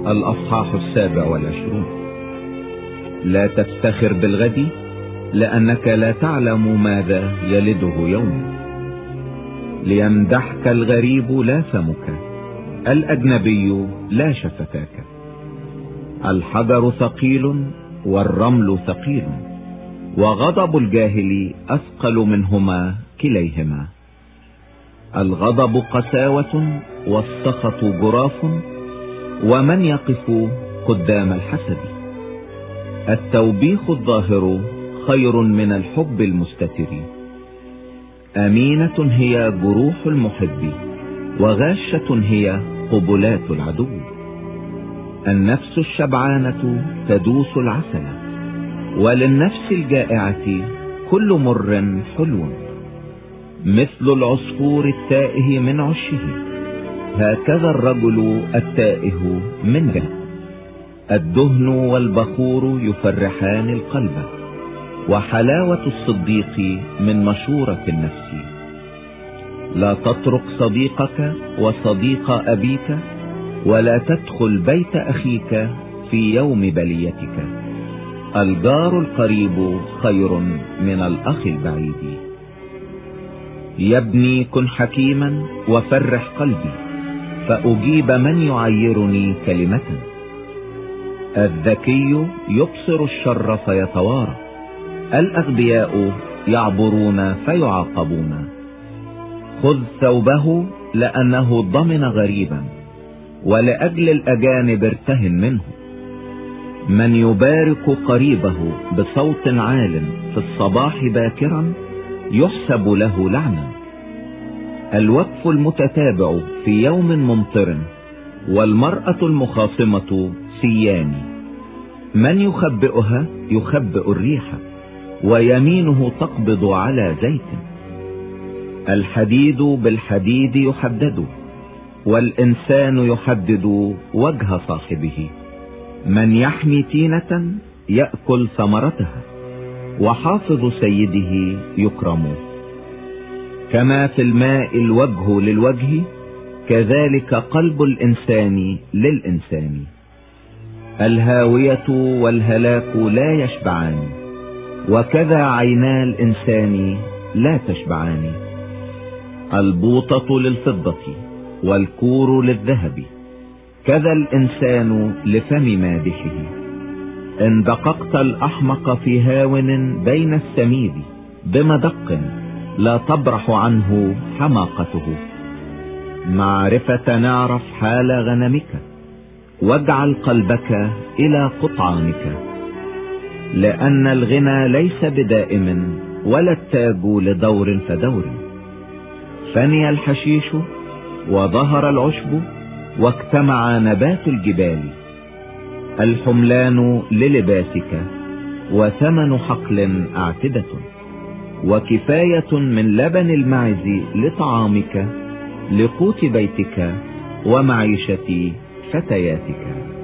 الأصحاح 27. لا تفتخر بالغد، لأنك لا تعلم ماذا يلده يوم. ليمدحك الغريب لا فمك، الأجنبي لا شفتاك. الحجر ثقيل والرمل ثقيل، وغضب الجاهل أثقل منهما كليهما. الغضب قساوة والسخط جراف، ومن يقف قدام الحسد. التوبيخ الظاهر خير من الحب المستتر. أمينة هي جروح المحب، وغاشة هي قبلات العدو. النفس الشبعانة تدوس العسل، وللنفس الجائعة كل مر حلو. مثل العصفور التائه من عشه، هكذا الرجل التائه من جهل. الدهن والبخور يفرحان القلب، وحلاوة الصديق من مشورة النفس. لا تترك صديقك وصديق أبيك، ولا تدخل بيت أخيك في يوم بليتك. الجار القريب خير من الأخ البعيد. يا ابني كن حكيما وفرح قلبي، فأجيب من يعيرني كلمة. الذكي يبصر الشر فيتوارى، الأغبياء يعبرون فيعاقبون. خذ ثوبه لأنه ضمن غريبا، ولأجل الأجانب ارتهن منه. من يبارك قريبه بصوت عال في الصباح باكرا يحسب له لعنة. الوقف المتتابع في يوم ممطر، والمرأة المخاصمة سيان. من يخبئها يخبئ الريح، ويمينه تقبض على زيت. الحديد بالحديد يحدد، والإنسان يحدد وجه صاحبه. من يحمي تينة يأكل ثمرتها، وحافظ سيده يكرم. كما في الماء الوجه للوجه، كذلك قلب الإنسان للإنسان. الهاوية والهلاك لا يشبعان، وكذا عينا الإنسان لا تشبعان. البوطة للفضة والكور للذهب، كذا الإنسان لفم مادحه. إن دققت الأحمق في هاون بين السميد بمدق، لا تبرح عنه حماقته. معرفة نعرف حال غنمك، واجعل قلبك إلى قطعانك. لأن الغنى ليس بدائم، ولا التاج لدور فدور. فني الحشيش وظهر العشب، واجتمع نبات الجبال. الحملان للباسك، وثمن حقل أعتدة. وكفاية من لبن المعز لطعامك، لقوت بيتك ومعيشة فتياتك.